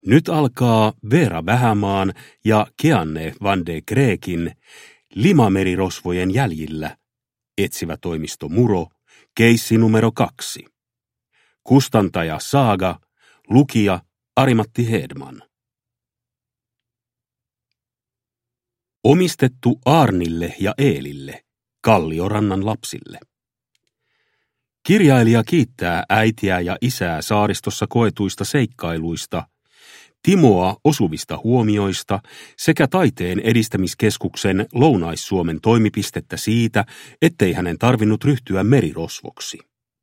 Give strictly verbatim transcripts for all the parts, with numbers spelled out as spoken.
Nyt alkaa Veera Vähämaan ja Keanne van de Kreekin limamerirosvojen jäljillä etsivä toimisto Muro, keissi numero kaksi. Kustantaja Saaga, lukija Ari-Matti Hedman. Omistettu Aarnille ja Eelille, Kalliorannan lapsille. Kirjailija kiittää äitiä ja isää saaristossa koetuista seikkailuista, Timoa osuvista huomioista sekä Taiteen edistämiskeskuksen Lounais-Suomen toimipistettä siitä, ettei hänen tarvinnut ryhtyä merirosvoksi.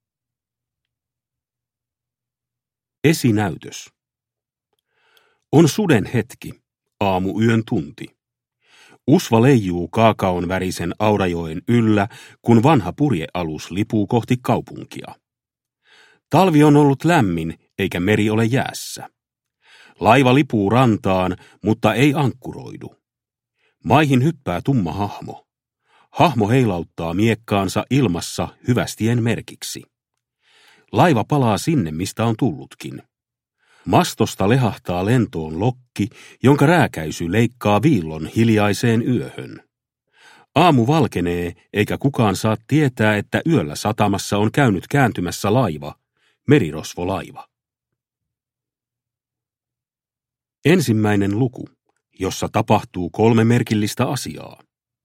Esinäytös. On suden hetki, aamuyön tunti. Usva leijuu kaakaon värisen Aurajoen yllä, kun vanha purjealus lipuu kohti kaupunkia. Talvi on ollut lämmin, eikä meri ole jäässä. Laiva lipuu rantaan, mutta ei ankkuroidu. Maihin hyppää tumma hahmo. Hahmo heilauttaa miekkaansa ilmassa hyvästien merkiksi. Laiva palaa sinne, mistä on tullutkin. Mastosta lehahtaa lentoon lokki, jonka rääkäisy leikkaa viillon hiljaiseen yöhön. Aamu valkenee, eikä kukaan saa tietää, että yöllä satamassa on käynyt kääntymässä laiva, merirosvolaiva. Ensimmäinen luku, jossa tapahtuu kolme merkillistä asiaa.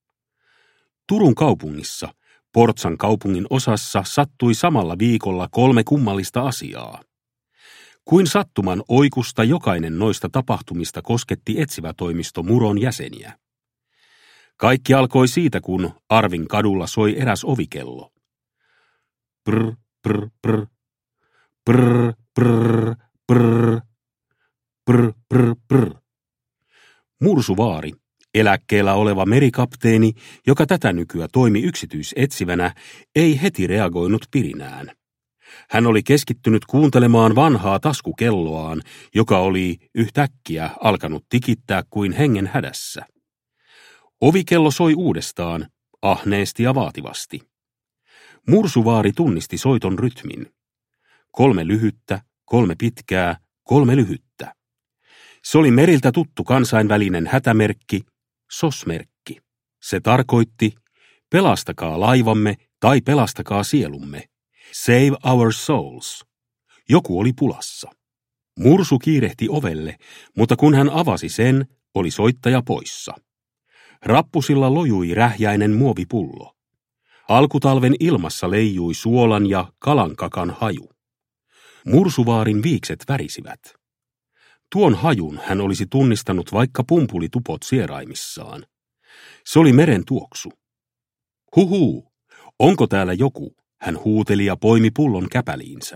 Turun kaupungissa, Portsan kaupungin osassa, sattui samalla viikolla kolme kummallista asiaa. Kuin sattuman oikusta jokainen noista tapahtumista kosketti etsivä toimisto Muron jäseniä. Kaikki alkoi siitä, kun Arvin kadulla soi eräs ovikello. Prr, prr, prr, prr, prr, prr, prr, prr, prr. Mursuvaari, eläkkeellä oleva merikapteeni, joka tätä nykyä toimi yksityisetsivänä, ei heti reagoinut pirinään. Hän oli keskittynyt kuuntelemaan vanhaa taskukelloaan, joka oli yhtäkkiä alkanut tikittää kuin hengen hädässä. Ovikello soi uudestaan, ahneesti ja vaativasti. Mursuvaari tunnisti soiton rytmin. Kolme lyhyttä, kolme pitkää, kolme lyhyttä. Se oli meriltä tuttu kansainvälinen hätämerkki, S O S-merkki. Se tarkoitti, pelastakaa laivamme tai pelastakaa sielumme. Save our souls. Joku oli pulassa. Mursu kiirehti ovelle, mutta kun hän avasi sen, oli soittaja poissa. Rappusilla lojui rähjäinen muovipullo. Alkutalven ilmassa leijui suolan ja kalankakan haju. Mursuvaarin viikset värisivät. Tuon hajun hän olisi tunnistanut vaikka pumpulitupot sieraimissaan. Se oli meren tuoksu. Huhuu, onko täällä joku? Hän huuteli ja poimi pullon käpäliinsä.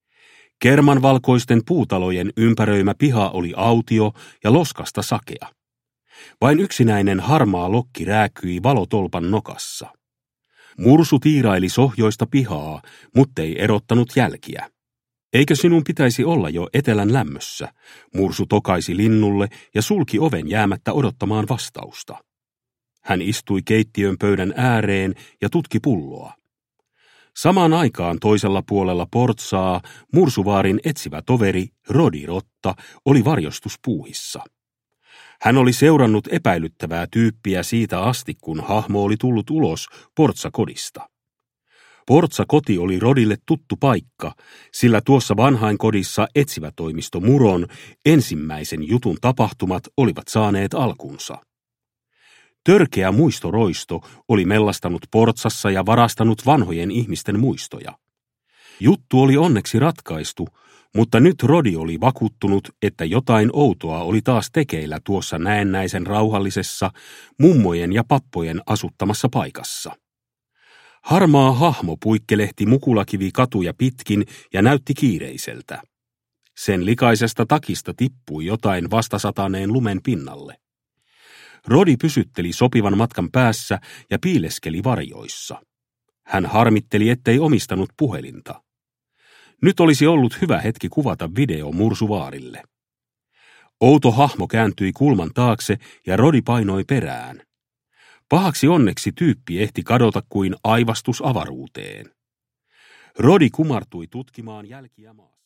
Kermanvalkoisten puutalojen ympäröimä piha oli autio ja loskasta sakea. Vain yksinäinen harmaa lokki rääkyi valotolpan nokassa. Mursu tiiraili sohjoista pihaa, muttei erottanut jälkiä. Eikö sinun pitäisi olla jo etelän lämmössä? Mursu tokaisi linnulle ja sulki oven jäämättä odottamaan vastausta. Hän istui keittiön pöydän ääreen ja tutki pulloa. Samaan aikaan toisella puolella Portsaa Mursuvaarin etsivä toveri Rodi Rotta oli varjostuspuuhissa. Hän oli seurannut epäilyttävää tyyppiä siitä asti, kun hahmo oli tullut ulos Portsa-kodista. Portsa-koti oli Rodille tuttu paikka, sillä tuossa vanhainkodissa etsivä toimisto Muron ensimmäisen jutun tapahtumat olivat saaneet alkunsa. Törkeä muistoroisto oli mellastanut Portsassa ja varastanut vanhojen ihmisten muistoja. Juttu oli onneksi ratkaistu, mutta nyt Rodi oli vakuuttunut, että jotain outoa oli taas tekeillä tuossa näennäisen rauhallisessa mummojen ja pappojen asuttamassa paikassa. Harmaa hahmo puikkelehti Mukulakivi katuja pitkin ja näytti kiireiseltä. Sen likaisesta takista tippui jotain vastasataneen lumen pinnalle. Rodi pysytteli sopivan matkan päässä ja piileskeli varjoissa. Hän harmitteli, ettei omistanut puhelinta. Nyt olisi ollut hyvä hetki kuvata video Mursuvaarille. Outo hahmo kääntyi kulman taakse ja Rodi painoi perään. Pahaksi onneksi tyyppi ehti kadota kuin aivastus avaruuteen. Rodi kumartui tutkimaan jälkiä maasta.